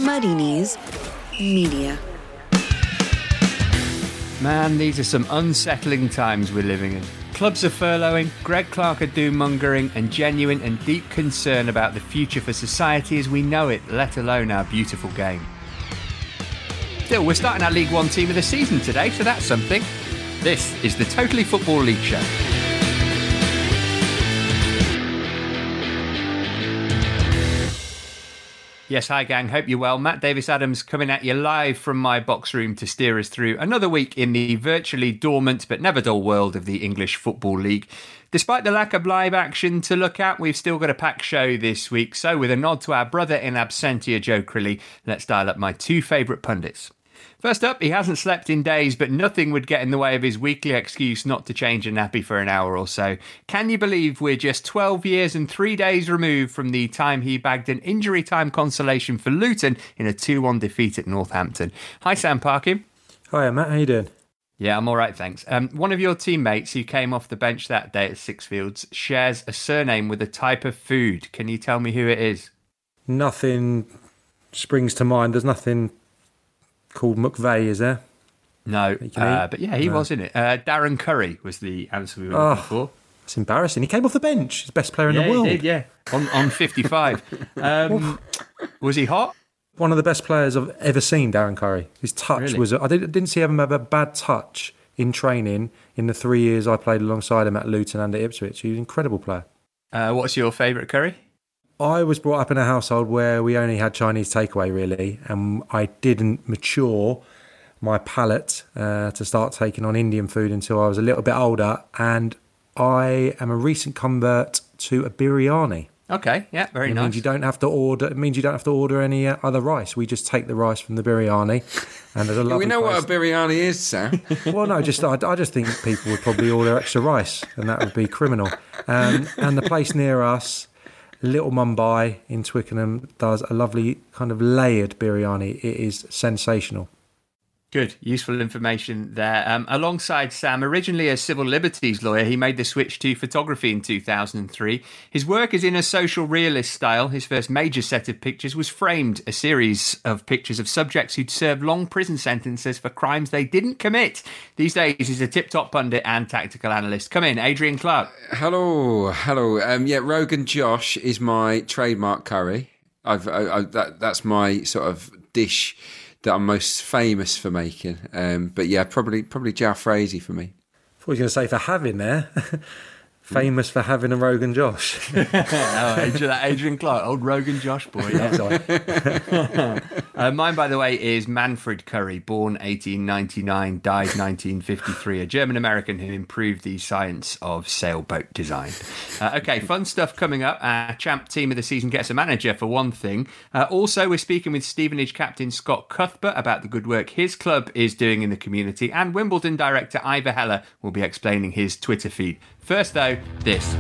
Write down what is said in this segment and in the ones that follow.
Muddy Knees Media. Man, these are some unsettling times we're living in. Clubs are furloughing, Greg Clark are doom-mongering, and genuine and deep concern about the future for society as we know it, let alone our beautiful game. Still, we're starting our League One team of the season today, so that's something. This is the Totally Football League Show. Yes, hi gang, hope you're well. Matt Davis-Adams coming at you live from my box room to steer us through another week in the virtually dormant but never dull world of the English Football League. Despite the lack of live action to look at, we've still got a packed show this week. So with a nod to our brother in absentia, Joe Crilly, let's dial up my two favourite pundits. First up, he hasn't slept in days, but nothing would get in the way of his weekly excuse not to change a nappy for an hour or so. Can you believe we're just 12 years and 3 days removed from the time he bagged an injury time consolation for Luton in a 2-1 defeat at Northampton? Hi, Sam Parkin. Hi, Matt. How you doing? Yeah, I'm all right, thanks. One of your teammates who came off the bench that day at Sixfields shares a surname with a type of food. Can you tell me who it is? Nothing springs to mind. There's nothing called McVeigh, is there? No, but yeah, he was in it. Darren Curry was the answer we were looking for. That's embarrassing. He came off the bench. He's the best player in the world. He did, yeah. On 55. Was he hot? One of the best players I've ever seen, Darren Curry. His touch was... I didn't see him have a bad touch in training in the 3 years I played alongside him at Luton and at Ipswich. He was an incredible player. What's your favourite curry? I was brought up in a household where we only had Chinese takeaway, really, and I didn't mature my palate to start taking on Indian food until I was a little bit older, and I am a recent convert to a biryani. Okay, yeah, very nice. It means you don't have to order any other rice. We just take the rice from the biryani, and there's a lovely. We know what a biryani is, Sam. Well, no, I just think people would probably order extra rice, and that would be criminal. And the place near us, Little Mumbai in Twickenham, does a lovely kind of layered biryani. It is sensational. Good, useful information there. Alongside Sam, originally a civil liberties lawyer, he made the switch to photography in 2003. His work is in a social realist style. His first major set of pictures was Framed, a series of pictures of subjects who'd served long prison sentences for crimes they didn't commit. These days, he's a tip-top pundit and tactical analyst. Come in, Adrian Clark. Hello. Yeah, Rogan Josh is my trademark curry. That's my sort of dish that I'm most famous for making. But yeah, probably jalfrezi for me. I thought you were going to say for having there. Famous for having a Rogan Josh. Adrian Clark, old Rogan Josh boy. Yeah. Mine, by the way, is Manfred Curry, born 1899, died 1953, a German-American who improved the science of sailboat design. Okay, fun stuff coming up. Our champ team of the season gets a manager, for one thing. Also, we're speaking with Stevenage captain Scott Cuthbert about the good work his club is doing in the community, and Wimbledon director Ivor Heller will be explaining his Twitter feed. First, though, this.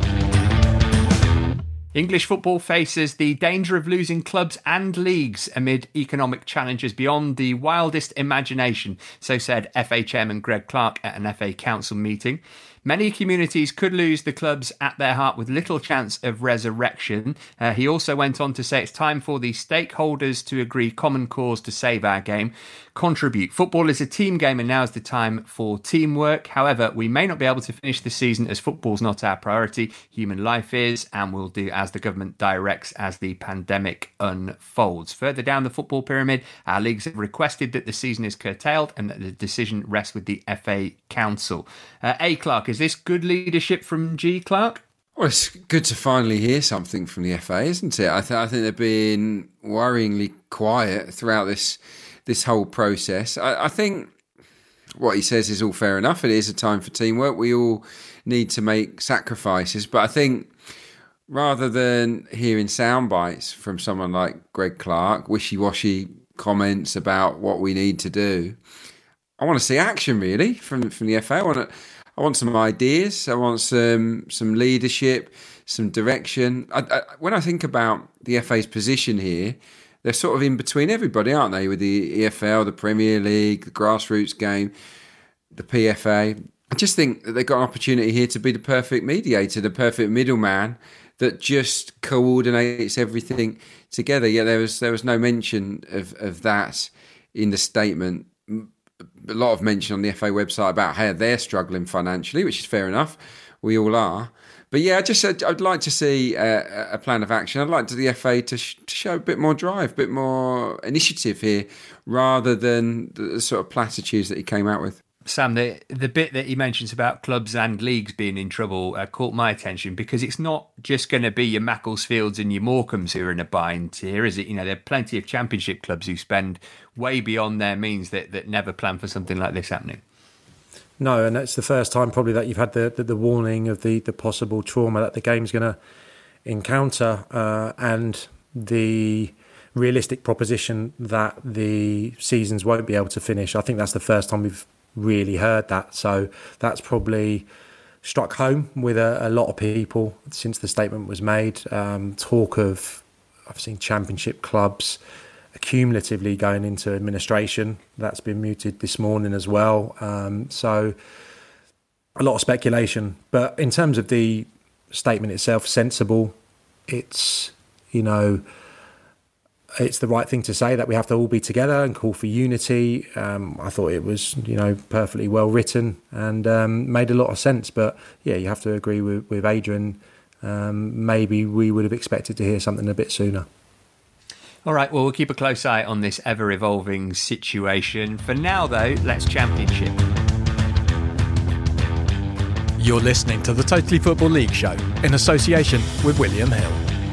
English football faces the danger of losing clubs and leagues amid economic challenges beyond the wildest imagination, so said FA chairman Greg Clark at an FA council meeting. Many communities could lose the clubs at their heart with little chance of resurrection. He also went on to say it's time for the stakeholders to agree common cause to save our game. Contribute. Football is a team game and now is the time for teamwork. However, we may not be able to finish the season as football's not our priority. Human life is, and we'll do as the government directs as the pandemic unfolds. Further down the football pyramid, our leagues have requested that the season is curtailed and that the decision rests with the FA Council. A. Clark, is this good leadership from G. Clark? Well, it's good to finally hear something from the FA, isn't it? I think they've been worryingly quiet throughout this whole process. I think what he says is all fair enough. It is a time for teamwork. We all need to make sacrifices. But I think rather than hearing sound bites from someone like Greg Clark, wishy-washy comments about what we need to do, I want to see action, really, from the FA. I want some ideas. I want some leadership, some direction. When I think about the FA's position here, they're sort of in between everybody, aren't they? With the EFL, the Premier League, the grassroots game, the PFA. I just think that they've got an opportunity here to be the perfect mediator, the perfect middleman that just coordinates everything together. Yeah, there was no mention of that in the statement. A lot of mention on the FA website about how they're struggling financially, which is fair enough. We all are. But yeah, I'd like to see a plan of action. I'd like the FA to show a bit more drive, a bit more initiative here, rather than the sort of platitudes that he came out with. Sam, the bit that he mentions about clubs and leagues being in trouble caught my attention, because it's not just going to be your Macclesfields and your Morecambes who are in a bind here, is it? You know, there are plenty of Championship clubs who spend way beyond their means that never plan for something like this happening. No, and it's the first time probably that you've had the warning of the possible trauma that the game's going to encounter, and the realistic proposition that the seasons won't be able to finish. I think that's the first time we've really heard that. So that's probably struck home with a lot of people since the statement was made. Talk of, I've seen Championship clubs cumulatively going into administration. That's been mooted this morning as well. So a lot of speculation. But in terms of the statement itself, sensible. It's, you know, it's the right thing to say that we have to all be together and call for unity. I thought it was, you know, perfectly well written and made a lot of sense. But yeah, you have to agree with Adrian. Maybe we would have expected to hear something a bit sooner. All right, well, we'll keep a close eye on this ever-evolving situation. For now, though, let's Championship. You're listening to the Totally Football League show in association with William Hill.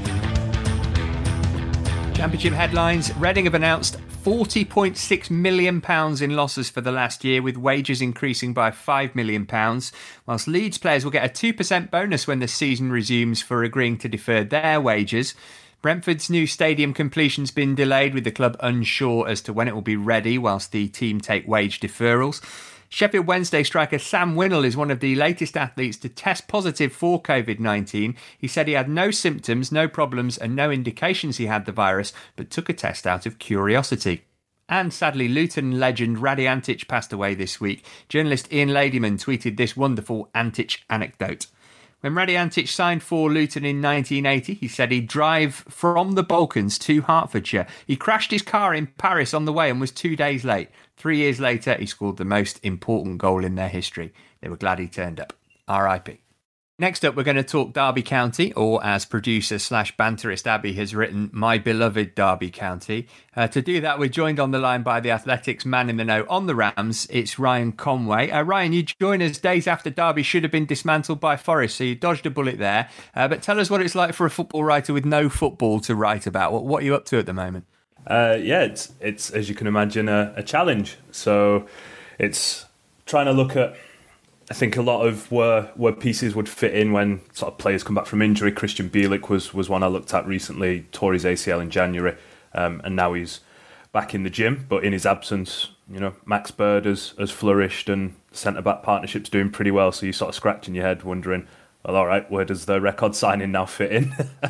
Championship headlines. Reading have announced £40.6 million in losses for the last year, with wages increasing by £5 million, whilst Leeds players will get a 2% bonus when the season resumes for agreeing to defer their wages. Brentford's new stadium completion's been delayed, with the club unsure as to when it will be ready, whilst the team take wage deferrals. Sheffield Wednesday striker Sam Winnall is one of the latest athletes to test positive for COVID-19. He said he had no symptoms, no problems and no indications he had the virus, but took a test out of curiosity. And sadly, Luton legend Radi Antic passed away this week. Journalist Ian Ladyman tweeted this wonderful Antic anecdote. When Radi Antic signed for Luton in 1980, he said he'd drive from the Balkans to Hertfordshire. He crashed his car in Paris on the way and was 2 days late. 3 years later, he scored the most important goal in their history. They were glad he turned up. R.I.P. Next up, we're going to talk Derby County, or as producer/banterist Abby has written, my beloved Derby County. To do that, we're joined on the line by the Athletics man in the know on the Rams. It's Ryan Conway. Ryan, you join us days after Derby should have been dismantled by Forest, so you dodged a bullet there. But tell us what it's like for a football writer with no football to write about. What are you up to at the moment? It's as you can imagine, a challenge. So it's trying to look at, I think, a lot of where pieces would fit in when sort of players come back from injury. Christian Bielik was one I looked at recently, tore his ACL in January, and now he's back in the gym. But in his absence, you know, Max Bird has flourished, and centre-back partnership's doing pretty well. So you're sort of scratching your head wondering, well, all right, where does the record signing now fit in?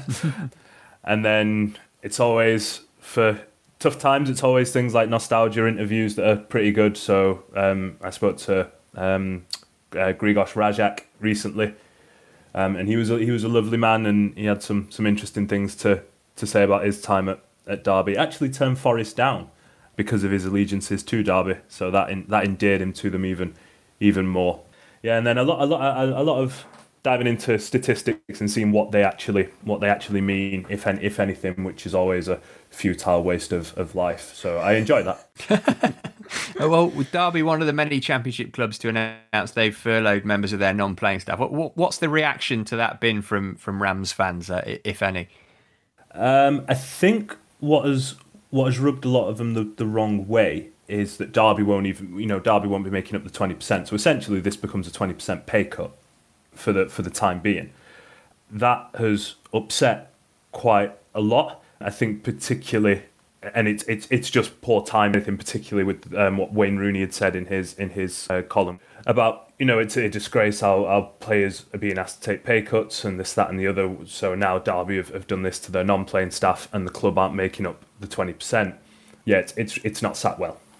And then it's always, for tough times, it's always things like nostalgia interviews that are pretty good. So I spoke to Grigos Rajak recently, and he was a lovely man, and he had some interesting things to say about his time at Derby. Actually turned Forest down because of his allegiances to Derby, so that endeared him to them even more. Yeah, and then a lot of diving into statistics and seeing what they actually mean, if anything, which is always a futile waste of life. So I enjoy that. Well, with Derby, one of the many Championship clubs to announce they've furloughed members of their non-playing staff. What's the reaction to that been from Rams fans, if any? I think what has rubbed a lot of them the wrong way is that Derby won't be making up the 20%. So essentially, this becomes a 20% pay cut for the time being. That has upset quite a lot. I think particularly. And it's just poor timing, particularly with what Wayne Rooney had said in his column about, you know, it's a disgrace how players are being asked to take pay cuts and this, that and the other. So now Derby have done this to their non-playing staff and the club aren't making up the 20%. Yeah, it's not sat well.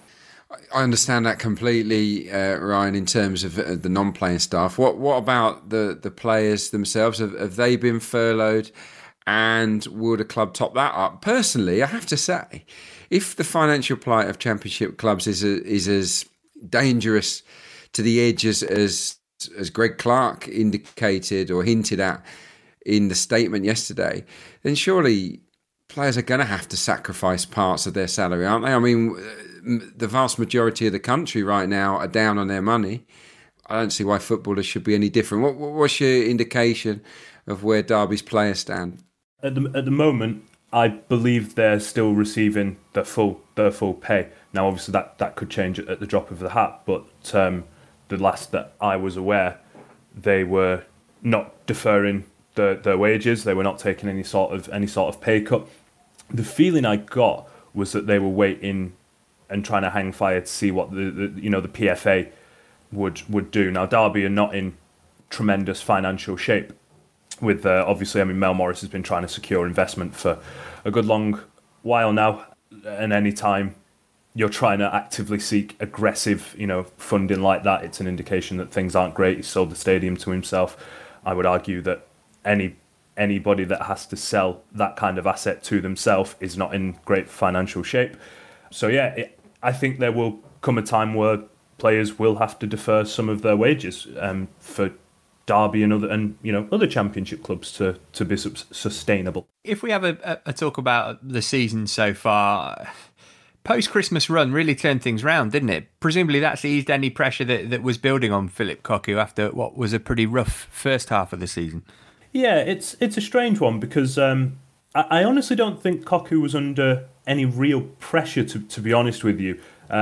I understand that completely, Ryan, in terms of the non-playing staff. What about the players themselves? Have they been furloughed? And will the club top that up? Personally, I have to say, if the financial plight of Championship clubs is as dangerous to the edge as Greg Clark indicated or hinted at in the statement yesterday, then surely players are going to have to sacrifice parts of their salary, aren't they? I mean, the vast majority of the country right now are down on their money. I don't see why footballers should be any different. What's your indication of where Derby's players stand? At the moment, I believe they're still receiving their full pay. Now, obviously, that could change at the drop of the hat, but the last that I was aware, they were not deferring their wages. They were not taking any sort of pay cut. The feeling I got was that they were waiting and trying to hang fire to see what the PFA would do. Now, Derby are not in tremendous financial shape. With obviously, I mean, Mel Morris has been trying to secure investment for a good long while now, and any time you're trying to actively seek aggressive, funding like that, it's an indication that things aren't great. He sold the stadium to himself. I would argue that anybody that has to sell that kind of asset to themselves is not in great financial shape. So yeah, I think there will come a time where players will have to defer some of their wages for Derby and other Championship clubs to be sustainable. If we have a talk about the season so far, post-Christmas run really turned things round, didn't it? Presumably that's eased any pressure that was building on Philip Cocu after what was a pretty rough first half of the season. Yeah, it's a strange one because I honestly don't think Cocu was under any real pressure, to be honest with you.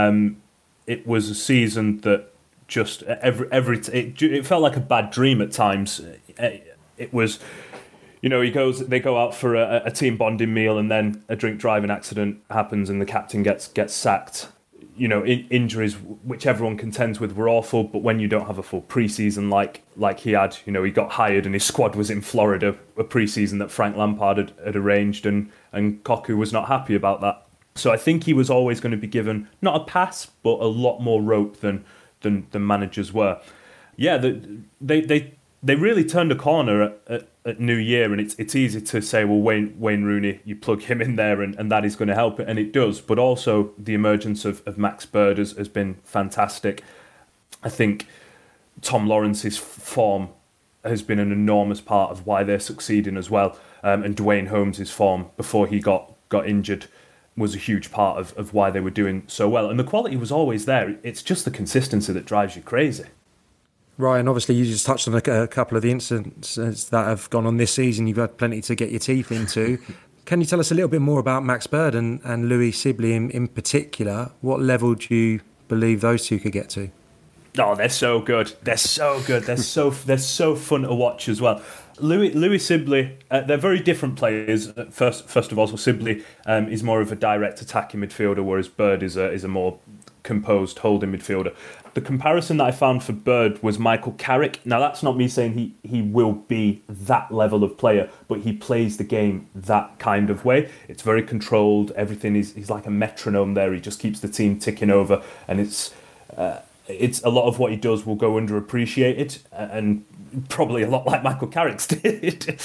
It was a season that just it felt like a bad dream at times. It was, they go out for a team bonding meal and then a drink driving accident happens and the captain gets sacked. Injuries which everyone contends with were awful, but when you don't have a full pre-season like he had, he got hired and his squad was in Florida, a pre-season that Frank Lampard had arranged, and Cocu was not happy about that. So I think he was always going to be given not a pass, but a lot more rope than managers were. Yeah, they really turned a corner at New Year, and it's easy to say, well, Wayne Rooney, you plug him in there and that is going to help it, and it does. But also the emergence of Max Bird has been fantastic. I think Tom Lawrence's form has been an enormous part of why they're succeeding as well, and Dwayne Holmes' form before he got injured was a huge part of why they were doing so well. And the quality was always there. It's just the consistency that drives you crazy. Ryan, obviously you just touched on a couple of the incidents that have gone on this season. You've had plenty to get your teeth into. Can you tell us a little bit more about Max Bird and Louis Sibley in particular? What level do you believe those two could get to? Oh, they're so good. They're so good. They're so fun to watch as well. Louis Sibley, they're very different players. First of all, so Sibley is more of a direct attacking midfielder, whereas Bird is a more composed holding midfielder. The comparison that I found for Bird was Michael Carrick. Now, that's not me saying he will be that level of player, but he plays the game that kind of way. It's very controlled. Everything he's like a metronome there. He just keeps the team ticking over, and it's a lot of what he does will go underappreciated, and probably a lot like Michael Carrick's did.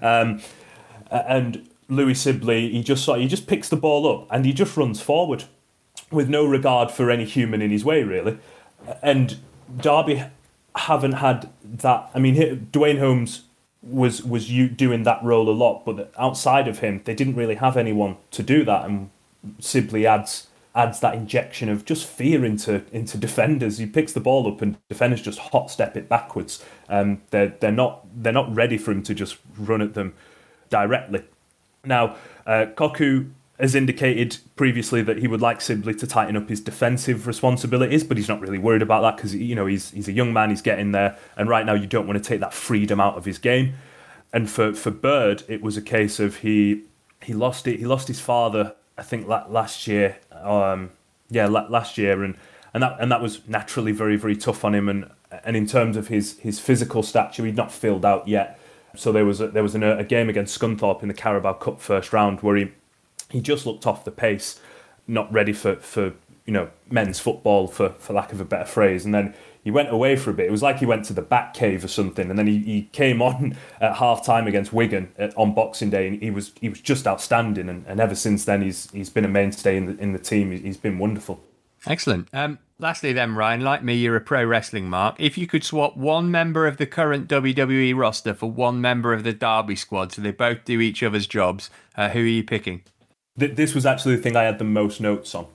And Louis Sibley, he just picks the ball up and he just runs forward with no regard for any human in his way, really. And Derby haven't had that. I mean, Dwayne Holmes was doing that role a lot, but outside of him, they didn't really have anyone to do that. And Sibley adds that injection of just fear into defenders. He picks the ball up and defenders just hot step it backwards. They're not ready for him to just run at them directly. Now, Cocu has indicated previously that he would like Sibley to tighten up his defensive responsibilities, but he's not really worried about that because he's a young man, he's getting there, and right now you don't want to take that freedom out of his game. And for Bird, it was a case of he lost his father, I think last year. Last year, and that was naturally very, very tough on him. And in terms of his physical stature, he'd not filled out yet. So there was a game against Scunthorpe in the Carabao Cup first round where he just looked off the pace, not ready for men's football, for lack of a better phrase. And then he went away for a bit. It was like he went to the Batcave or something. And then he came on at half-time against Wigan on Boxing Day, and he was just outstanding. And ever since then, he's been a mainstay in the team. He's been wonderful. Excellent. Lastly then, Ryan, like me, you're a pro wrestling mark. If you could swap one member of the current WWE roster for one member of the Derby squad so they both do each other's jobs, who are you picking? This was actually the thing I had the most notes on.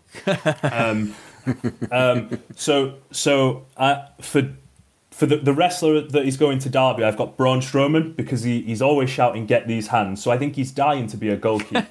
For the wrestler that is going to Derby, I've got Braun Strowman, because he's always shouting, "Get these hands." So I think he's dying to be a goalkeeper.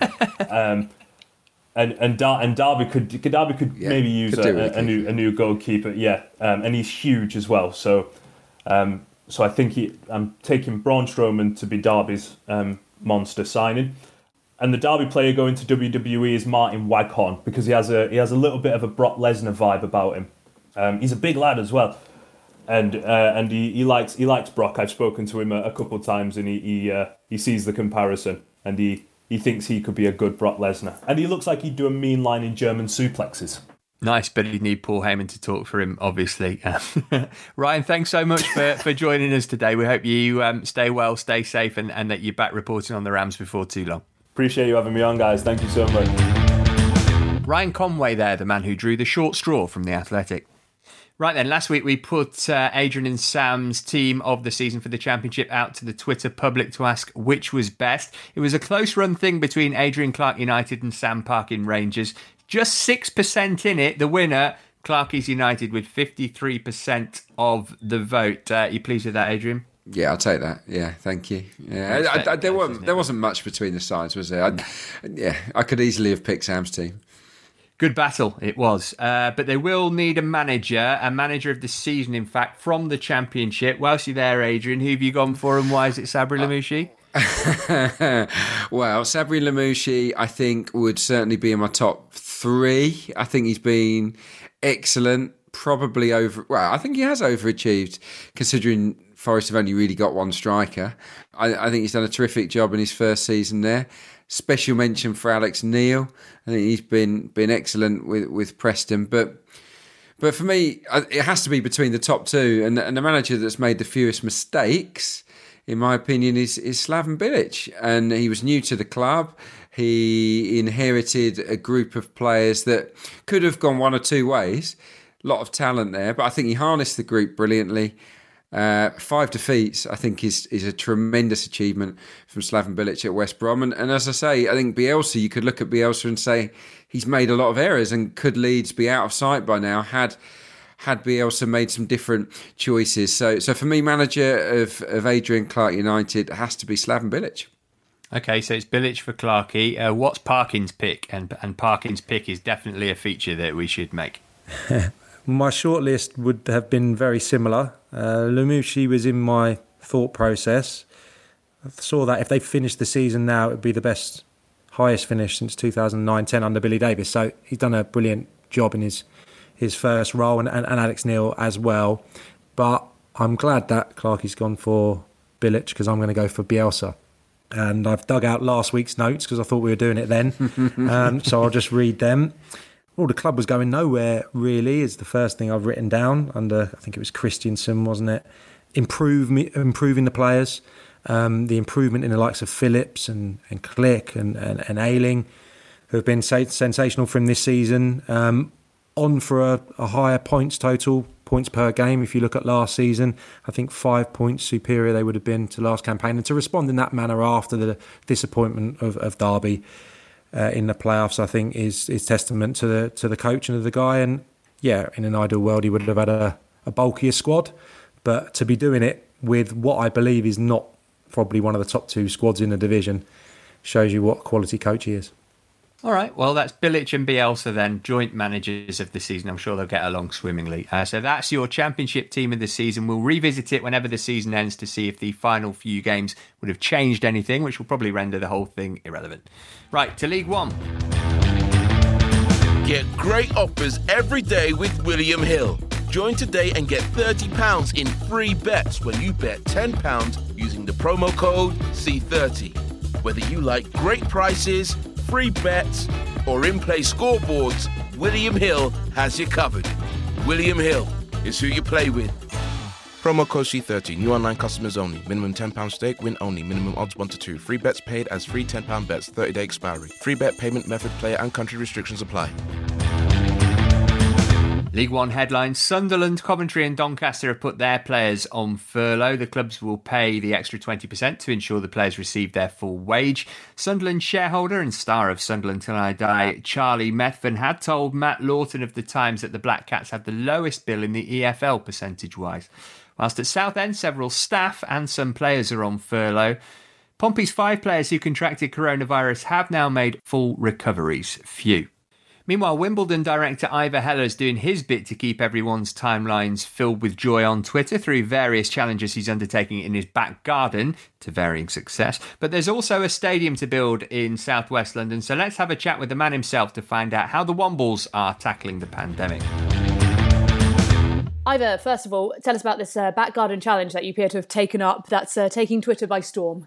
And Derby could maybe use a new goalkeeper, and he's huge as well. So I think I'm taking Braun Strowman to be Derby's monster signing, and the Derby player going to WWE is Martin Waghorn, because he has a little bit of a Brock Lesnar vibe about him. He's a big lad as well, and he likes Brock. I've spoken to him a couple of times, and he sees the comparison, and he thinks he could be a good Brock Lesnar. And he looks like he'd do a mean line in German suplexes. Nice, but he'd need Paul Heyman to talk for him, obviously. Ryan, thanks so much for joining us today. We hope you stay well, stay safe, and that you're back reporting on the Rams before too long. Appreciate you having me on, guys. Thank you so much. Ryan Conway there, the man who drew the short straw from The Athletic. Right then, last week we put Adrian and Sam's team of the season for the championship out to the Twitter public to ask which was best. It was a close run thing between Adrian Clark United and Sam Parkin Rangers. Just 6% in it. The winner, Clarkies United, with 53% of the vote. You pleased with that, Adrian? Yeah, I'll take that. Yeah, thank you. Yeah, there wasn't much between the sides, was there? I could easily have picked Sam's team. Good battle it was, but they will need a manager of the season, in fact, from the championship. Whilst you're there, Adrian, who have you gone for and why is it Sabri Lamouchi? Well, Sabri Lamouchi, I think, would certainly be in my top 3. I think he's been excellent, I think he has overachieved, considering Forest have only really got one striker. I think he's done a terrific job in his first season there. Special mention for Alex Neil. I think he's been excellent with Preston. But for me, it has to be between the top 2. And the manager that's made the fewest mistakes, in my opinion, is Slaven Bilic. And he was new to the club. He inherited a group of players that could have gone one or two ways. A lot of talent there. But I think he harnessed the group brilliantly. 5 defeats, I think, is a tremendous achievement from Slaven Bilic at West Brom. And as I say, I think Bielsa, you could look at Bielsa and say he's made a lot of errors, and could Leeds be out of sight by now had Bielsa made some different choices. So for me, manager of Adrian Clark United has to be Slaven Bilic. Okay, so it's Bilic for Clarkey. What's Parkin's pick? And Parkin's pick is definitely a feature that we should make. My shortlist would have been very similar. Lamouchi was in my thought process. I saw that if they finished the season now, it would be the highest finish since 2009-10 under Billy Davis. So he's done a brilliant job in his first role, and Alex Neil as well. But I'm glad that Clarkey's gone for Bilic, because I'm going to go for Bielsa. And I've dug out last week's notes because I thought we were doing it then. So I'll just read them. Well, the club was going nowhere, really, is the first thing I've written down under, I think it was Christiansen, wasn't it? Improving the players, the improvement in the likes of Phillips and Click and Ayling, who have been sensational for him this season. On for a higher points total, points per game. If you look at last season, I think 5 points superior they would have been to last campaign. And to respond in that manner after the disappointment of Derby in the playoffs, I think is testament to the coach and of the guy. And yeah, in an ideal world, he would have had a bulkier squad, but to be doing it with what I believe is not probably one of the top 2 squads in the division shows you what quality coach he is. All right, well, that's Bilic and Bielsa then, joint managers of the season. I'm sure they'll get along swimmingly. So that's your championship team of the season. We'll revisit it whenever the season ends to see if the final few games would have changed anything, which will probably render the whole thing irrelevant. Right, to League One. Get great offers every day with William Hill. Join today and get £30 in free bets when you bet £10 using the promo code C30. Whether you like great prices, free bets, or in-play scoreboards, William Hill has you covered. William Hill is who you play with. Promo code C30. New online customers only. Minimum £10 stake. Win only. Minimum odds 1 to 2. Free bets paid as free £10 bets. 30-day expiry. Free bet payment method, player and country restrictions apply. League One headlines. Sunderland, Coventry and Doncaster have put their players on furlough. The clubs will pay the extra 20% to ensure the players receive their full wage. Sunderland shareholder and star of Sunderland Till I Die, Charlie Methven, had told Matt Lawton of the Times that the Black Cats have the lowest bill in the EFL percentage-wise. Whilst at Southend, several staff and some players are on furlough. Pompey's 5 players who contracted coronavirus have now made full recoveries. Phew. Meanwhile, Wimbledon director Ivor Heller is doing his bit to keep everyone's timelines filled with joy on Twitter through various challenges he's undertaking in his back garden, to varying success. But there's also a stadium to build in southwest London, so let's have a chat with the man himself to find out how the Wombles are tackling the pandemic. Ivor, first of all, tell us about this back garden challenge that you appear to have taken up that's taking Twitter by storm.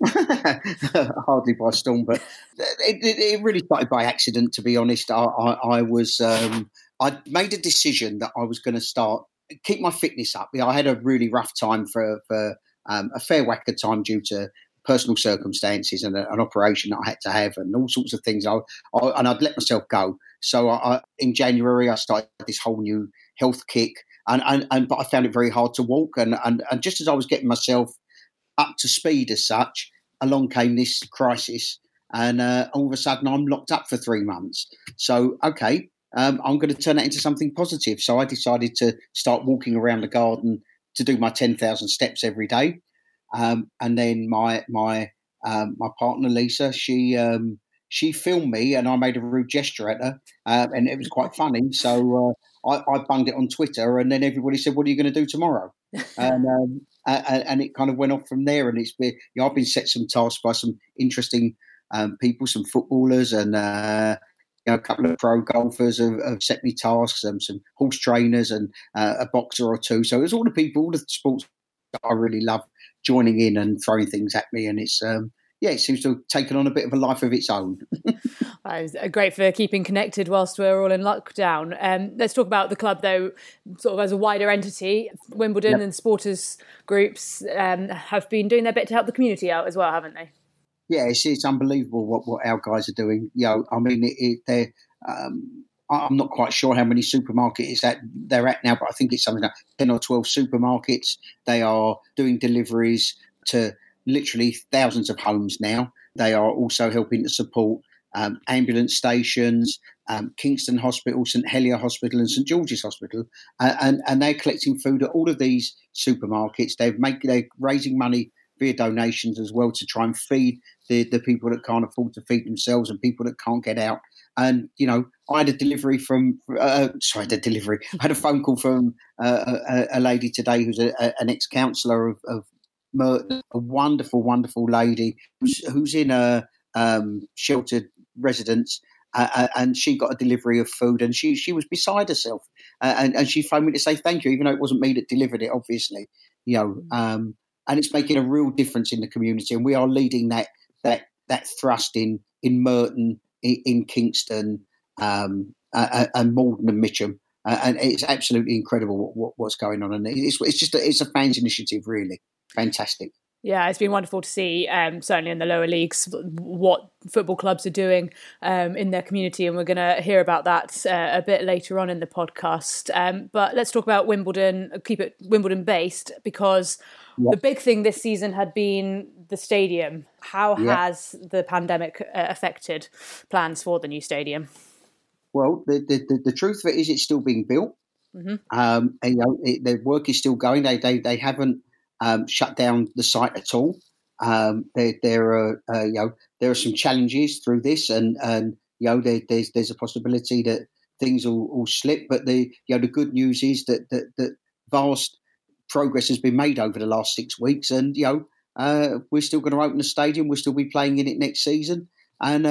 Hardly by storm, but it really started by accident, to be honest. I made a decision that I was going to keep my fitness up. I had a really rough time for a fair whack of time due to personal circumstances and an operation that I had to have and all sorts of things. And I'd let myself go. So in January, I started this whole new health kick, but I found it very hard to walk. And just as I was getting myself up to speed as such, along came this crisis, and all of a sudden I'm locked up for 3 months. So, okay, I'm going to turn that into something positive. So I decided to start walking around the garden to do my 10,000 steps every day. And then my partner, Lisa, she filmed me and I made a rude gesture at her, and it was quite funny. So I bunged it on Twitter, and then everybody said, "What are you going to do tomorrow?" And it kind of went off from there. And I've been set some tasks by some interesting people, some footballers, and a couple of pro golfers have set me tasks, some horse trainers, and a boxer or two. So it was all the sports that I really love joining in and throwing things at me. And it's it seems to have taken on a bit of a life of its own. It's great for keeping connected whilst we're all in lockdown. Let's talk about the club, though, sort of as a wider entity. Wimbledon and supporters groups have been doing their bit to help the community out as well, haven't they? Yeah, it's unbelievable what our guys are doing. I mean, I'm not quite sure how many supermarkets they're at now, but I think it's something like 10 or 12 supermarkets. They are doing deliveries to literally thousands of homes now. They are also helping to support ambulance stations, Kingston Hospital, St Helier Hospital and St George's Hospital, and they're collecting food at all of these supermarkets. They're raising money via donations as well to try and feed the people that can't afford to feed themselves and people that can't get out. And, I had a delivery I had a phone call from a lady today who's an ex-councillor of Merton, a wonderful, wonderful lady who's in a sheltered residence, and she got a delivery of food, and she was beside herself, and she phoned me to say thank you, even though it wasn't me that delivered it, obviously, and it's making a real difference in the community, and we are leading that thrust in Merton, in Kingston, and Malden and Mitcham, and it's absolutely incredible what's going on, and it's a fans initiative, really. Fantastic. Yeah, it's been wonderful to see, certainly in the lower leagues, what football clubs are doing in their community, and we're going to hear about that a bit later on in the podcast. But let's talk about Wimbledon, keep it Wimbledon-based, because the big thing this season had been the stadium. How has the pandemic affected plans for the new stadium? Well, the truth of it is it's still being built. Mm-hmm. The work is still going. They haven't shut down the site at all. There are some challenges through this, and there's a possibility that things will slip. But the good news is that vast progress has been made over the last 6 weeks, and we're still going to open the stadium. We'll still be playing in it next season, and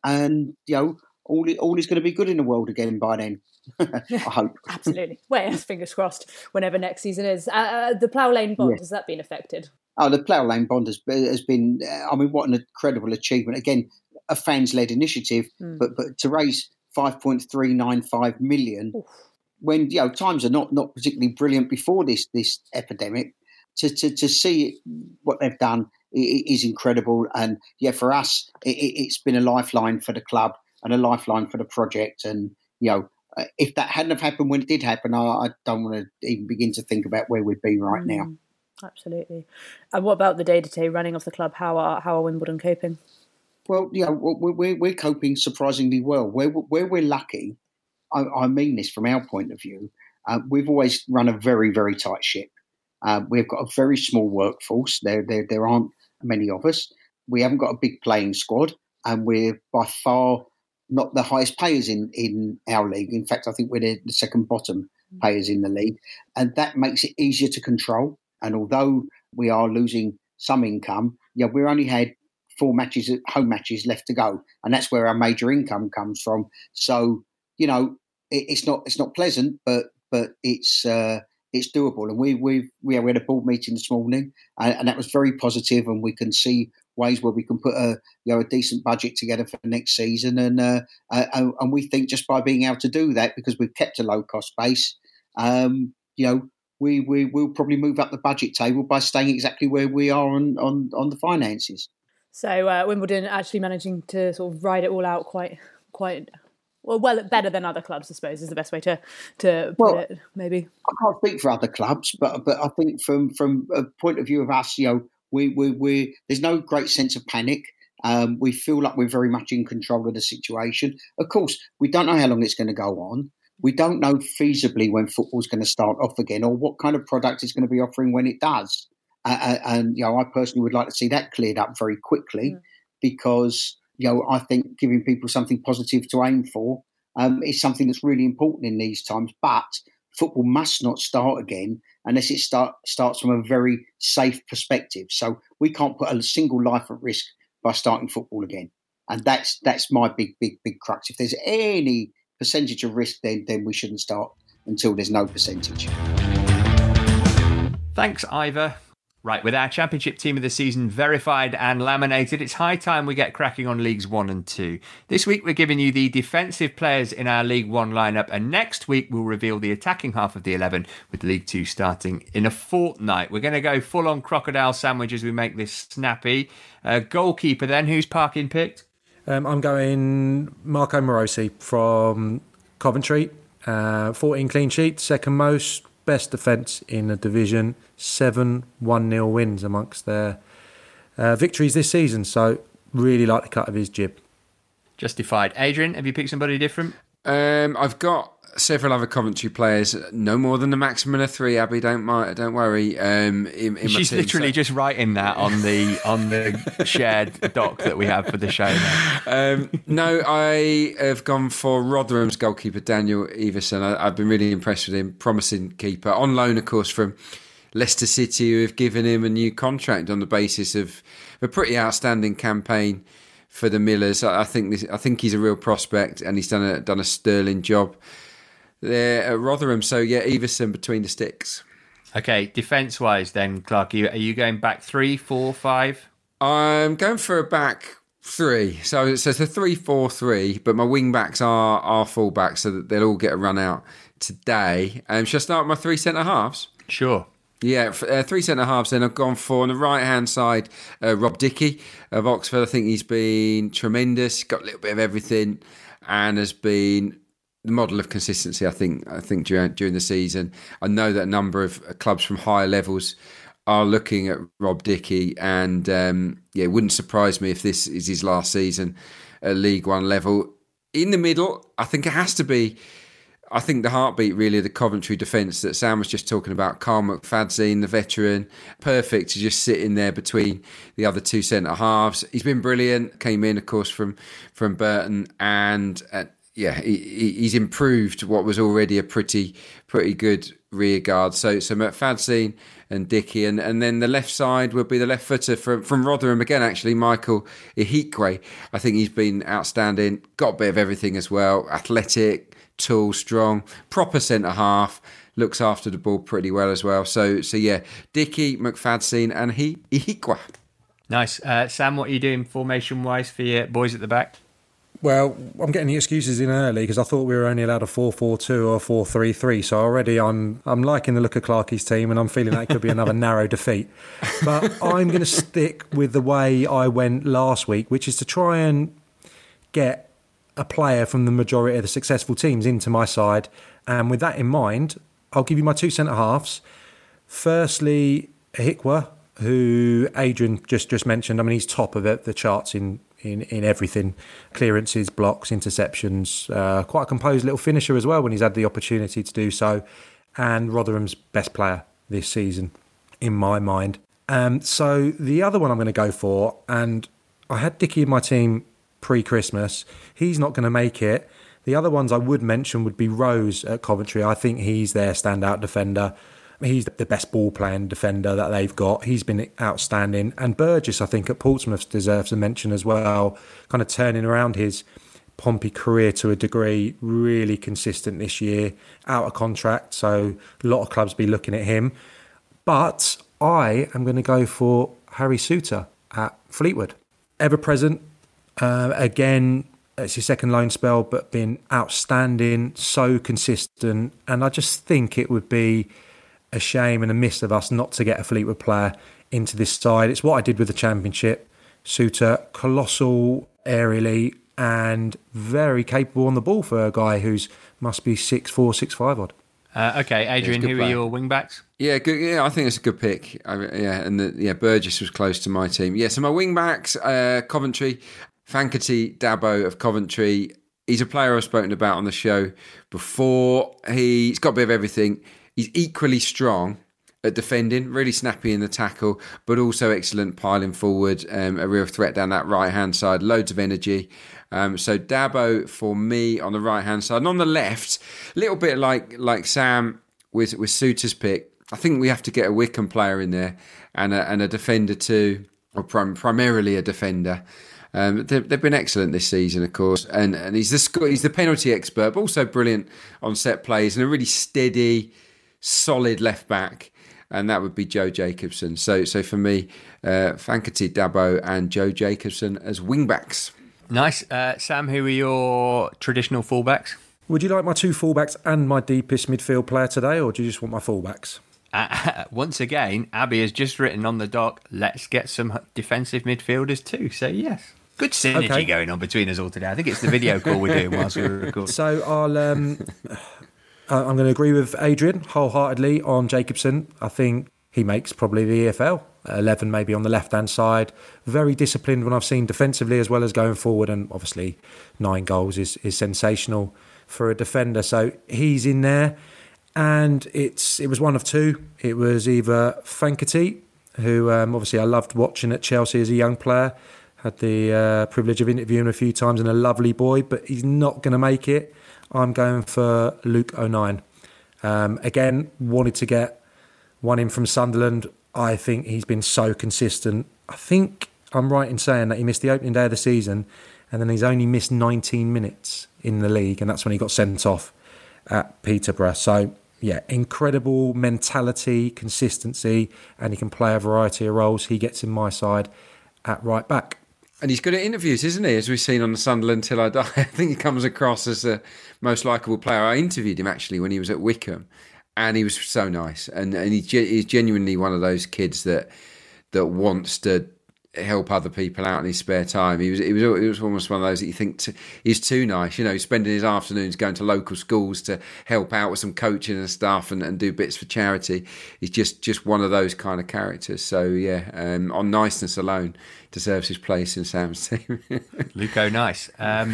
all is going to be good in the world again by then. I hope. Absolutely. Well, fingers crossed, whenever next season is. The Plough Lane Bond, has that been affected? Oh, the Plough Lane Bond has been, what an incredible achievement. Again, a fans-led initiative, but to raise 5.395 million. Oof. When times are not particularly brilliant before this epidemic, to see what they've done is incredible. And for us, it's been a lifeline for the club and a lifeline for the project. And if that hadn't have happened when it did happen, I don't want to even begin to think about where we'd be right now. Absolutely. And what about the day-to-day running of the club? How are Wimbledon coping? Well, we're coping surprisingly well. Where we're lucky, I mean this from our point of view, we've always run a very, very tight ship. We've got a very small workforce. There aren't many of us. We haven't got a big playing squad, and we're by far not the highest payers in our league. In fact, I think we're the second bottom payers in the league, and that makes it easier to control. And although we are losing some income, we only had 4 matches, home matches left to go, and that's where our major income comes from. So it's not pleasant, but it's doable. And we had a board meeting this morning, and that was very positive, and we can see ways where we can put a decent budget together for next season. And we think just by being able to do that, because we've kept a low cost base, we will probably move up the budget table by staying exactly where we are on the finances. So Wimbledon actually managing to sort of ride it all out quite well, better than other clubs, I suppose, is the best way to put it, maybe. I can't speak for other clubs, but I think from a point of view of us, we there's no great sense of panic. We feel like we're very much in control of the situation. Of course, we don't know how long it's going to go on. We don't know feasibly when football's going to start off again, or what kind of product it's going to be offering when it does. And I personally would like to see that cleared up very quickly, because I think giving people something positive to aim for is something that's really important in these times. But football must not start again unless it starts from a very safe perspective. So we can't put a single life at risk by starting football again. And that's my big crux. If there's any percentage of risk, then we shouldn't start until there's no percentage. Thanks, Ivor. Right, with our championship team of the season verified and laminated, it's high time we get cracking on Leagues 1 and 2. This week we're giving you the defensive players in our League 1 lineup, and next week we'll reveal the attacking half of the 11 with League 2 starting in a fortnight. We're going to go full on crocodile sandwich as we make this snappy. Goalkeeper then, who's Parkin picked? I'm going Marco Morosi from Coventry. 14 clean sheets, second most. Best defence in the division, 7 1-0 wins amongst their victories this season. So really like the cut of his jib. Justified. Adrian, have you picked somebody different? I've got several other Coventry players, no more than the maximum of 3. Abby, don't worry. She's literally just writing that on the shared doc that we have for the show now. No, I have gone for Rotherham's goalkeeper Daniel Everson. I've been really impressed with him, promising keeper on loan, of course, from Leicester City, who have given him a new contract on the basis of a pretty outstanding campaign for the Millers. I think he's a real prospect, and he's done a sterling job there at Rotherham. So yeah, Everson between the sticks. Okay, defence-wise then, Clark, are you going back 3, 4, 5? I'm going for a back 3. So it's a 3-4-3, but my wing backs are full backs, so that they'll all get a run out today. Shall I start with my 3 centre halves? Sure. Yeah, 3 centre halves. Then I've gone for on the right hand side, Rob Dickie of Oxford. I think he's been tremendous. He's got a little bit of everything, and has been the model of consistency. I think during the season. I know that a number of clubs from higher levels are looking at Rob Dickie, and it wouldn't surprise me if this is his last season at League One level. In the middle, I think it has to be. I think the heartbeat really of the Coventry defence that Sam was just talking about, Carl McFadzean, the veteran, perfect to just sit in there between the other 2 centre halves. He's been brilliant. Came in, of course, from Burton, and he's improved what was already a pretty good rear guard. So McFadzean and Dickie, and then the left side will be the left footer from Rotherham again. Actually, Michael Ihikwe. I think he's been outstanding. Got a bit of everything as well. Athletic, tall, strong, proper centre half. Looks after the ball pretty well as well. So yeah, Dickie, McFadzean, and Ihikwe. Nice. Sam, what are you doing formation wise for your boys at the back? Well, I'm getting the excuses in early because I thought we were only allowed a 4-4-2 or 4-3-3. So already I'm liking the look of Clarkie's team, and I'm feeling that could be another narrow defeat. But I'm going to stick with the way I went last week, which is to try and get a player from the majority of the successful teams into my side. And with that in mind, I'll give you my two centre-halves. Firstly, Hikwa, who Adrian just mentioned. I mean, he's top of the charts in everything. Clearances, blocks, interceptions. Quite a composed little finisher as well when he's had the opportunity to do so. And Rotherham's best player this season, in my mind. So the other one I'm going to go for, and I had Dickie in my team pre-Christmas. He's not going to make it. The other ones I would mention would be Rose at Coventry. I think he's their standout defender. He's the best ball-playing defender that they've got. He's been outstanding. And Burgess, I think, at Portsmouth deserves a mention as well. Kind of turning around his Pompey career to a degree. Really consistent this year. Out of contract, so a lot of clubs be looking at him. But I am going to go for Harry Souttar at Fleetwood. Ever-present. Again, it's his second loan spell, but been outstanding, so consistent. And I just think it would be a shame and a miss of us not to get a Fleetwood player into this side. It's what I did with the Championship. Souttar, colossal aerially and very capable on the ball for a guy who's must be 6'4", 6'5" odd. Okay, Adrian, who are your wing backs? Yeah, good. Yeah, I think it's a good pick. Burgess was close to my team. Yeah, so my wing backs, Coventry, Fankaty Dabo of Coventry. He's a player I've spoken about on the show before. He's got a bit of everything. He's equally strong at defending, really snappy in the tackle, but also excellent piling forward, a real threat down that right-hand side, loads of energy. So Dabo for me on the right-hand side. And on the left, a little bit like Sam with Souttar's pick, I think we have to get a Wickham player in there and a defender too, or primarily a defender. They've been excellent this season, of course, and he's the penalty expert, but also brilliant on set plays and a really steady, solid left back, and that would be Joe Jacobson. So for me, Fankaty Dabo and Joe Jacobson as wing backs. Nice. Sam, who are your traditional fullbacks? Would you like my two fullbacks and my deepest midfield player today, or do you just want my fullbacks? Once again, Abby has just written on the doc, let's get some defensive midfielders too. So yes. Good synergy going on between us all today. I think it's the video call we're doing whilst we're recording. So I'm going to agree with Adrian wholeheartedly on Jacobson. I think he makes probably the EFL 11 maybe on the left-hand side. Very disciplined when I've seen defensively as well as going forward, and obviously 9 goals is sensational for a defender. So he's in there, and it was one of two. It was either Fankaty, who obviously I loved watching at Chelsea as a young player. Had the privilege of interviewing him a few times, and a lovely boy, but he's not going to make it. I'm going for Luke O'Nien. Again, wanted to get one in from Sunderland. I think he's been so consistent. I think I'm right in saying that he missed the opening day of the season, and then he's only missed 19 minutes in the league, and that's when he got sent off at Peterborough. So, yeah, incredible mentality, consistency, and he can play a variety of roles. He gets in my side at right back. And he's good at interviews, isn't he? As we've seen on the Sunderland Till I Die. I think he comes across as the most likeable player. I interviewed him actually when he was at Wickham, and he was so nice. And he's genuinely one of those kids that wants to help other people out in his spare time. He was almost one of those that you think he's too nice, spending his afternoons going to local schools to help out with some coaching and stuff and do bits for charity. He's just one of those kind of characters. So yeah, on niceness alone, deserves his place in Sam's team. Luco, nice.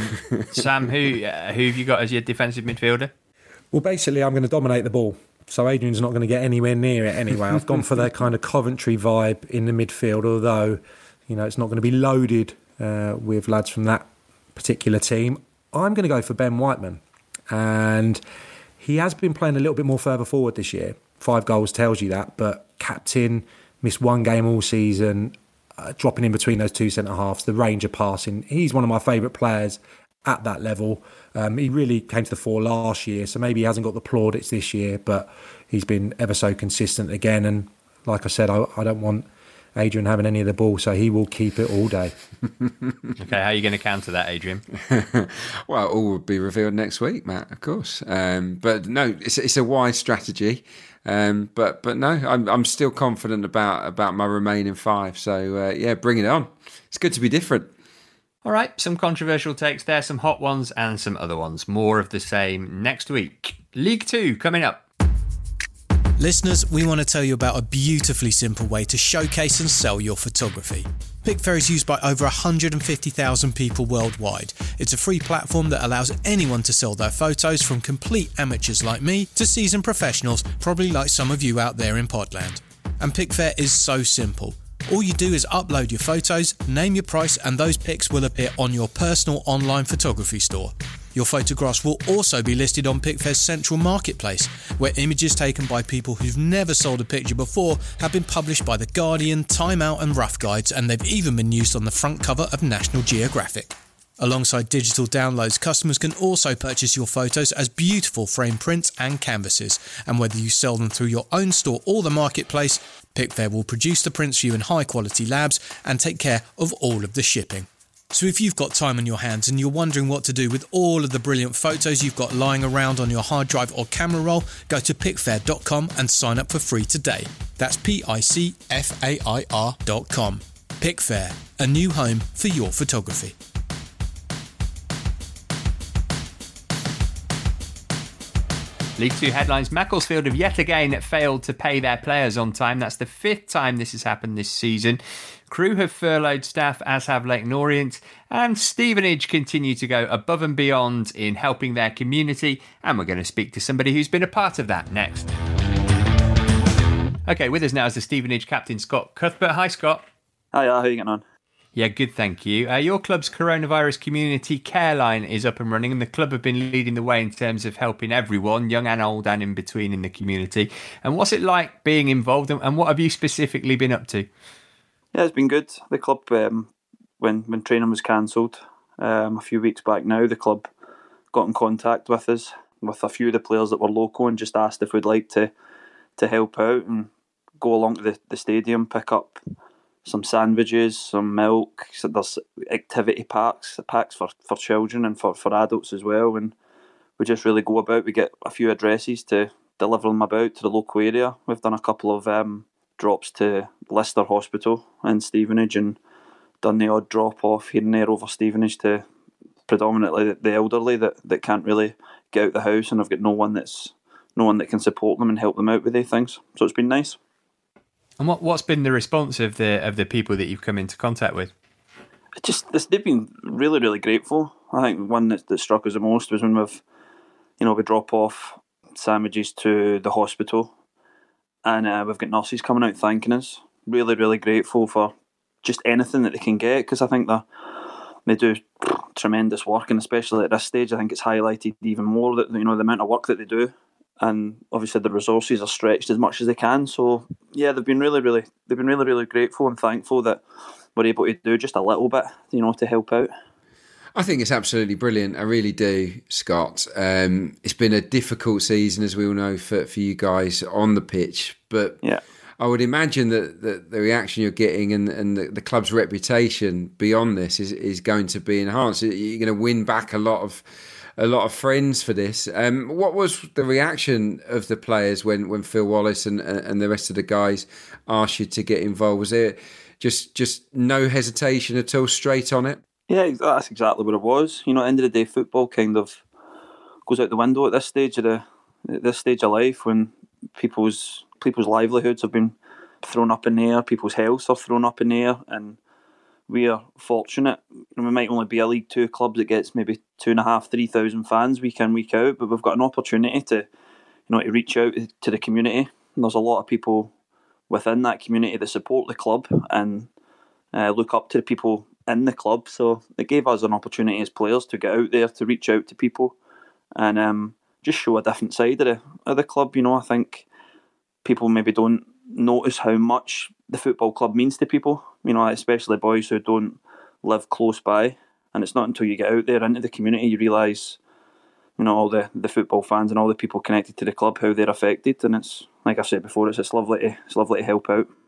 Sam, who have you got as your defensive midfielder? Well, basically, I'm going to dominate the ball. So Adrian's not going to get anywhere near it anyway. I've gone for that kind of Coventry vibe in the midfield, although it's not going to be loaded with lads from that particular team. I'm going to go for Ben Whiteman. And he has been playing a little bit more further forward this year. 5 goals tells you that, but captain, missed 1 game all season, dropping in between those 2 centre-halves, the range of passing. He's one of my favourite players at that level. He really came to the fore last year, so maybe he hasn't got the plaudits this year, but he's been ever so consistent again. And like I said, I don't want Adrian having any of the ball, so he will keep it all day. Okay, how are you going to counter that, Adrian? Well, all will be revealed next week, Matt, of course. But no, it's a wise strategy. But no, I'm still confident about my remaining 5. So yeah, bring it on. It's good to be different. All right, some controversial takes there, some hot ones and some other ones. More of the same next week. League 2 coming up. Listeners, we want to tell you about a beautifully simple way to showcase and sell your photography. Pickfair is used by over 150,000 people worldwide. It's a free platform that allows anyone to sell their photos, from complete amateurs like me to seasoned professionals, probably like some of you out there in Podland. And Pickfair is so simple. All you do is upload your photos, name your price, and those pics will appear on your personal online photography store. Your photographs will also be listed on Pickfair's central marketplace, where images taken by people who've never sold a picture before have been published by The Guardian, Time Out and Rough Guides, and they've even been used on the front cover of National Geographic. Alongside digital downloads, customers can also purchase your photos as beautiful frame prints and canvases, and whether you sell them through your own store or the marketplace, Pickfair will produce the prints for you in high quality labs and take care of all of the shipping. So if you've got time on your hands and you're wondering what to do with all of the brilliant photos you've got lying around on your hard drive or camera roll, go to pickfair.com and sign up for free today. That's pickfair.com. Pickfair, a new home for your photography. League 2 headlines. Macclesfield have yet again failed to pay their players on time. That's the 5th time this has happened this season. Crew have furloughed staff, as have Leyton Orient, and Stevenage continue to go above and beyond in helping their community, and we're going to speak to somebody who's been a part of that next. Okay, with us now is the Stevenage captain, Scott Cuthbert. Hi, Scott. Hiya, how are you getting on? Yeah, good, thank you. Your club's coronavirus community care line is up and running, and the club have been leading the way in terms of helping everyone, young and old and in between, in the community. And what's it like being involved, and what have you specifically been up to? Yeah, it's been good. The club, when training was cancelled a few weeks back now, the club got in contact with us, with a few of the players that were local, and just asked if we'd like to help out and go along to the stadium, pick up some sandwiches, some milk. So there's activity packs for children and for adults as well. And we just really go about. We get a few addresses to deliver them about to the local area. We've done a couple of drops to Lister Hospital in Stevenage and done the odd drop off here and there over Stevenage to predominantly the elderly that can't really get out the house and have got no one that can support them and help them out with these things. So it's been nice. And what's been the response of the people that you've come into contact with? They've been really, really grateful. I think one that struck us the most was when we drop off sandwiches to the hospital, and we've got nurses coming out thanking us. Really, really grateful for just anything that they can get, because I think they do tremendous work, and especially at this stage, I think it's highlighted even more that the amount of work that they do. And obviously the resources are stretched as much as they can. So yeah, they've been really, really grateful and thankful that we're able to do just a little bit, to help out. I think it's absolutely brilliant. I really do, Scott. It's been a difficult season, as we all know, for you guys on the pitch. But yeah, I would imagine that the reaction you're getting and the club's reputation beyond this is going to be enhanced. You're going to win back a lot of friends for this. What was the reaction of the players when Phil Wallace and the rest of the guys asked you to get involved? Was there just no hesitation at all, straight on it? Yeah, that's exactly what it was. At the end of the day, football kind of goes out the window at this stage of life, when people's livelihoods have been thrown up in the air, people's health are thrown up in the air, and we are fortunate. We might only be a League 2 club that gets maybe 2,500-3,000 fans week in, week out, but we've got an opportunity to reach out to the community. And there's a lot of people within that community that support the club and look up to the people in the club. So it gave us an opportunity as players to get out there, to reach out to people and just show a different side of the club. I think people maybe don't notice how much the football club means to people, especially boys who don't live close by. And it's not until you get out there into the community you realise, all the football fans and all the people connected to the club, how they're affected. And it's, like I said before, it's lovely to help out.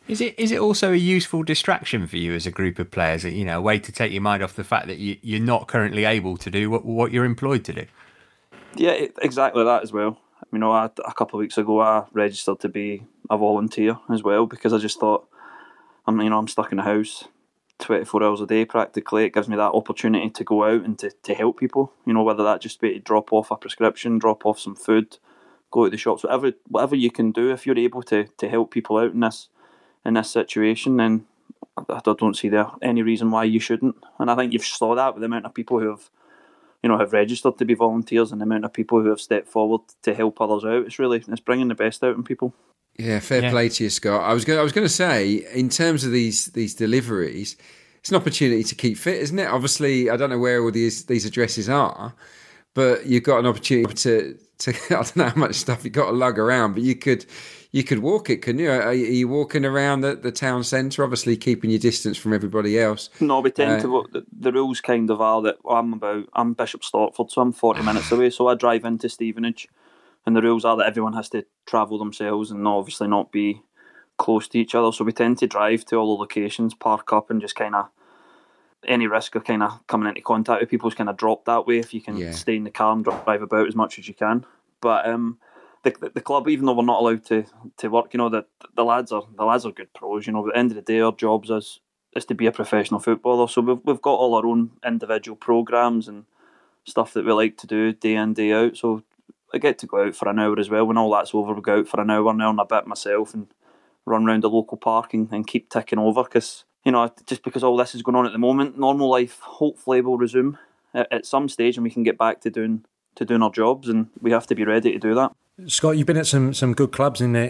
Is it also a useful distraction for you as a group of players? You know, a way to take your mind off the fact that you're not currently able to do what you're employed to do? Yeah, exactly that as well. You know, a couple of weeks ago, I registered to be a volunteer as well because I just thought, I'm stuck in the house 24 hours a day practically. It gives me that opportunity to go out and to help people. You know, whether that just be to drop off a prescription, drop off some food, go to the shops, whatever you can do. If you're able to help people out in this situation, then I don't see there any reason why you shouldn't. And I think you've saw that with the amount of people who have registered to be volunteers and the amount of people who have stepped forward to help others out. It's bringing the best out in people. Yeah, fair play to you, Scott. I was going to say, in terms of these deliveries, it's an opportunity to keep fit, isn't it? Obviously, I don't know where all these addresses are, but you've got an opportunity to I don't know how much stuff you've got to lug around, but you could walk it, couldn't you? Are you walking around the town centre, obviously keeping your distance from everybody else? No, we tend to. The rules kind of are that I'm Bishop Stortford, so I'm 40 minutes away, so I drive into Stevenage, and the rules are that everyone has to travel themselves and obviously not be close to each other. So we tend to drive to all the locations, park up, and just kind of any risk of kind of coming into contact with people is kind of dropped that way if you can stay in the car and drive about as much as you can. But the club, even though we're not allowed to work, you know, the lads are good pros. You know, at the end of the day, our jobs is to be a professional footballer. So we've got all our own individual programmes and stuff that we like to do day in, day out. So I get to go out for an hour as well. When all that's over, we go out for an hour and a bit myself and run around the local park and keep ticking over, because, you know, just because all this is going on at the moment, normal life hopefully will resume at some stage and we can get back to doing our jobs, and we have to be ready to do that. Scott, you've been at some good clubs in the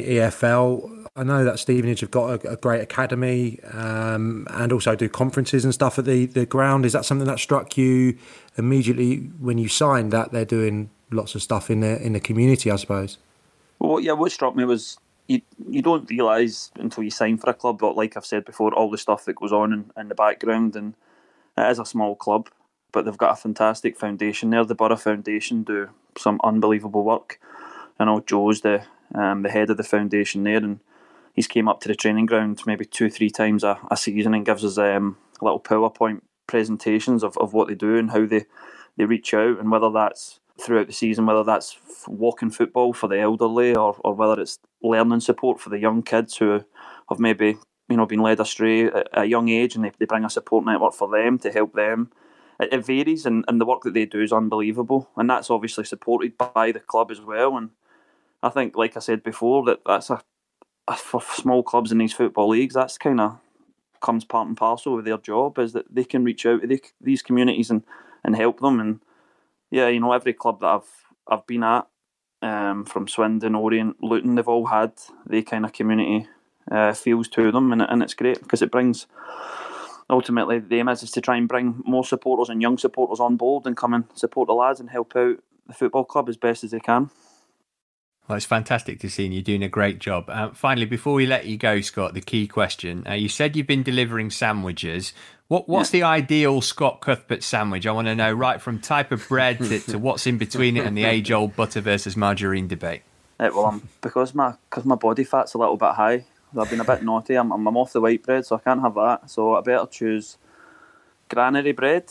EFL. I know that Stevenage have got a great academy and also do conferences and stuff at the ground. Is that something that struck you immediately when you signed, that they're doing lots of stuff in the community, I suppose? Well, yeah, what struck me was you don't realise until you sign for a club, but like I've said before, all the stuff that goes on in the background, and it is a small club, but they've got a fantastic foundation there. The Borough Foundation do some unbelievable work. I know Joe's the head of the foundation there, and he's came up to the training ground maybe 2-3 times a season and gives us little PowerPoint presentations of what they do and how they reach out, and whether that's throughout the season, whether that's walking football for the elderly or whether it's learning support for the young kids who have maybe, you know, been led astray at a young age, and they bring a support network for them to help them. It varies, and the work that they do is unbelievable, and that's obviously supported by the club as well. And I think, like I said before, that's for small clubs in these football leagues, that's kind of comes part and parcel with their job, is that they can reach out to these communities and help them. And yeah, you know, every club that I've been at, from Swindon, Orient, Luton, they've all had the kind of community feels to them, and it's great because it brings. Ultimately, the aim is to try and bring more supporters and young supporters on board and come and support the lads and help out the football club as best as they can. Well, it's fantastic to see, and you're doing a great job. Finally, before we let you go, Scott, the key question. You said you've been delivering sandwiches. What's the ideal Scott Cuthbert sandwich? I want to know, right from type of bread to what's in between it and the age-old butter versus margarine debate. Because my body fat's a little bit high, I've been a bit naughty. I'm off the white bread, so I can't have that. So I better choose granary bread.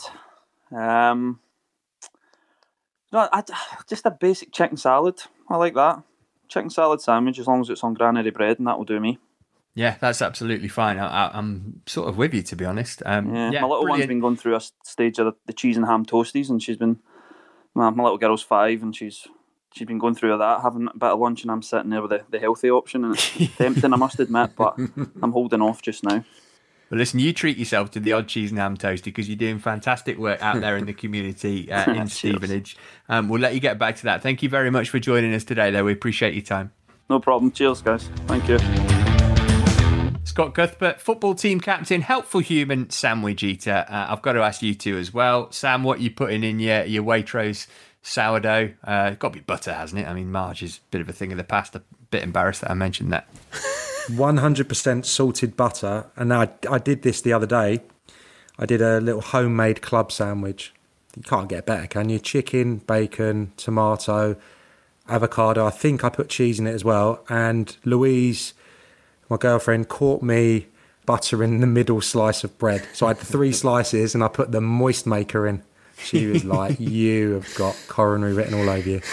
Just a basic chicken salad. I like that. Chicken salad sandwich, as long as it's on granary bread, and that will do me. Yeah, that's absolutely fine. I'm sort of with you, to be honest. My little one's been going through a stage of the cheese and ham toasties, and she's been. My little girl's 5, and she's been going through that, having a bit of lunch, and I'm sitting there with the healthy option, and it's tempting, I must admit, but I'm holding off just now. Well, listen, you treat yourself to the odd cheese and ham toasty because you're doing fantastic work out there in the community in Stevenage. We'll let you get back to that. Thank you very much for joining us today, though. We appreciate your time. No problem. Cheers, guys. Thank you. Scott Cuthbert, football team captain, helpful human, sandwich eater. I've got to ask you two as well. Sam, what are you putting in your Waitrose sourdough? It's got to be butter, hasn't it? I mean, Marge is a bit of a thing of the past. A bit embarrassed that I mentioned that. 100% salted butter. And I did this the other day. I did a little homemade club sandwich. You can't get better, can you? Chicken, bacon, tomato, avocado. I think I put cheese in it as well. And Louise my girlfriend caught me buttering the middle slice of bread. So I had 3 slices and I put the moist maker in. She was like, you have got coronary written all over you.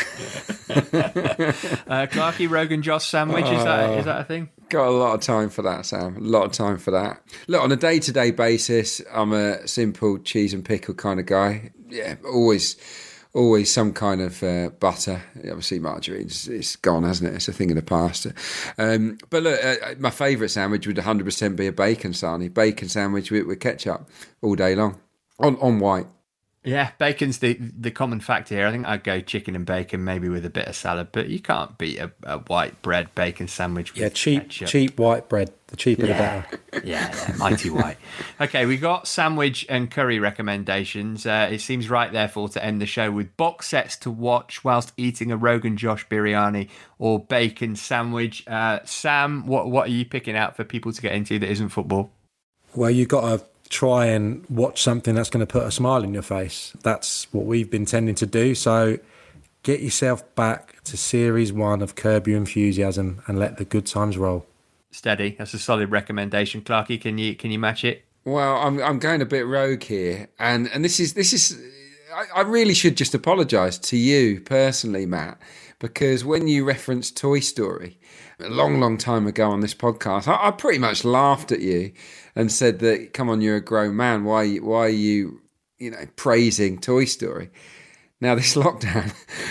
Clarky, Rogan Josh sandwich, is that a thing? Got a lot of time for that, Sam. A lot of time for that. Look, on a day-to-day basis, I'm a simple cheese and pickle kind of guy. Yeah, always some kind of butter. Obviously, margarine, it's gone, hasn't it? It's a thing of the past. But look, my favourite sandwich would 100% be a bacon sarnie. Bacon sandwich with ketchup all day long on white. Yeah, bacon's the common factor here. I think I'd go chicken and bacon, maybe with a bit of salad, but you can't beat a white bread bacon sandwich with cheap white bread. The cheaper the better. Yeah, mighty white. Okay, we got sandwich and curry recommendations. It seems right, therefore, to end the show with box sets to watch whilst eating a Rogan Josh biryani or bacon sandwich. Sam, what are you picking out for people to get into that isn't football? Well, you've got to try and watch something that's going to put a smile in your face. That's what we've been tending to do. So get yourself back to Series 1 of Curb Your Enthusiasm and let the good times roll. Steady. That's a solid recommendation. Clarky, can you match it? Well, I'm going a bit rogue here, and this is. I really should just apologise to you personally, Matt, because when you referenced Toy Story a long time ago on this podcast, I pretty much laughed at you and said that, come on, you're a grown man. Why are you praising Toy Story? Now, this lockdown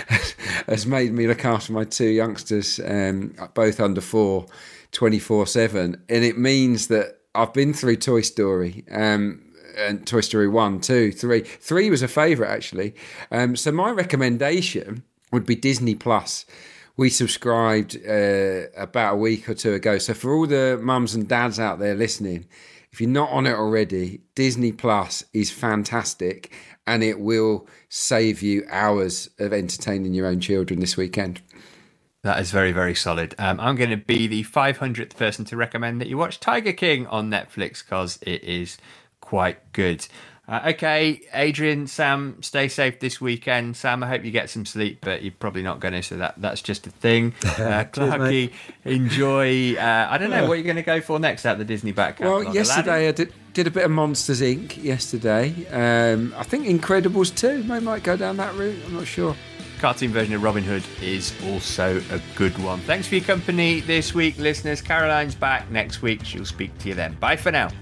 has made me look after my 2 youngsters, both under 4, 24/7. And it means that I've been through Toy Story, and Toy Story 1, 2, 3. 3 was a favourite, actually. So my recommendation would be Disney Plus. We subscribed about a week or 2 ago. So for all the mums and dads out there listening, if you're not on it already, Disney Plus is fantastic, and it will save you hours of entertaining your own children this weekend. That is very, very solid. I'm going to be the 500th person to recommend that you watch Tiger King on Netflix because it is quite good. Okay, Adrian, Sam, stay safe this weekend. Sam, I hope you get some sleep, but you're probably not going to, so that's just a thing. Clarky, enjoy. I don't know what you're going to go for next out the Disney back catalogue. Well, yesterday I did a bit of Monsters, Inc. yesterday. I think Incredibles 2 might go down that route. I'm not sure. Cartoon version of Robin Hood is also a good one. Thanks for your company this week, listeners. Caroline's back next week. She'll speak to you then. Bye for now.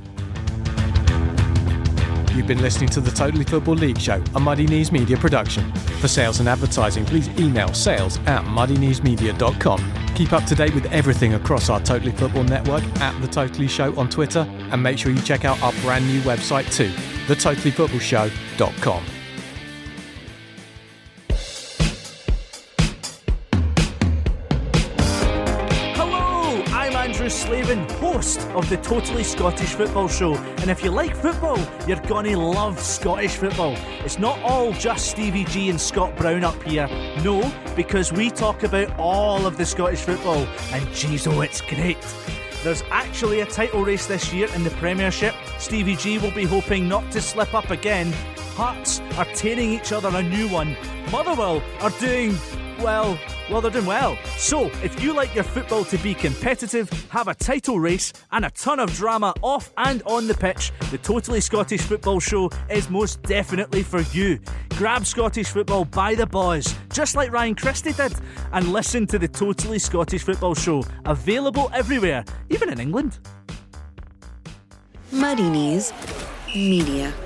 You've been listening to the Totally Football League Show, a Muddy Knees Media production. For sales and advertising, please email sales@muddykneesmedia.com. Keep up to date with everything across our Totally Football network at The Totally Show on Twitter, and make sure you check out our brand new website too, thetotallyfootballshow.com. Slavin, host of the Totally Scottish Football Show, and if you like football, you're gonna love Scottish football. It's not all just Stevie G and Scott Brown up here, no, because we talk about all of the Scottish football, and geez, oh, it's great. There's actually a title race this year in the Premiership. Stevie G will be hoping not to slip up again. Hearts are tearing each other a new one. Motherwell are doing... Well, they're doing well. So, if you like your football to be competitive, have a title race, and a ton of drama off and on the pitch, the Totally Scottish Football Show is most definitely for you. Grab Scottish football by the balls, just like Ryan Christie did, and listen to the Totally Scottish Football Show, available everywhere, even in England. Muddy Knees Media.